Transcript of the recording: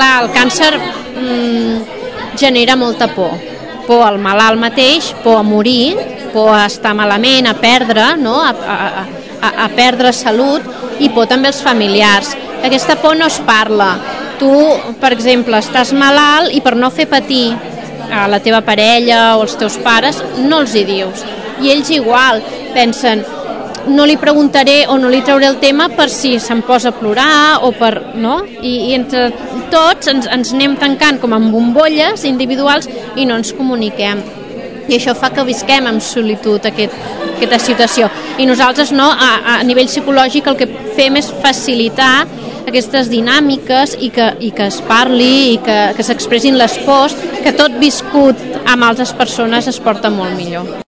clar, el càncer genera molta por. Por al malalt mateix, por a morir, por a estar malament, a perdre, no? a perdre salut, i por també als familiars. Aquesta por no es parla. Tu, per exemple, estàs malalt i per no fer patir a la teva parella o als teus pares, no els hi dius. I ells igual, pensen, no li preguntaré o no li trauré el tema per si se'm posa a plorar o per... no? I entre tots ens anem tancant com en bombolles individuals i no ens comuniquem. I això fa que visquem amb solitud aquesta situació. I nosaltres no, a nivell psicològic el que fem és facilitar aquestes dinàmiques i que es parli i que s'expressin les pors, que tot viscut amb altres persones es porta molt millor.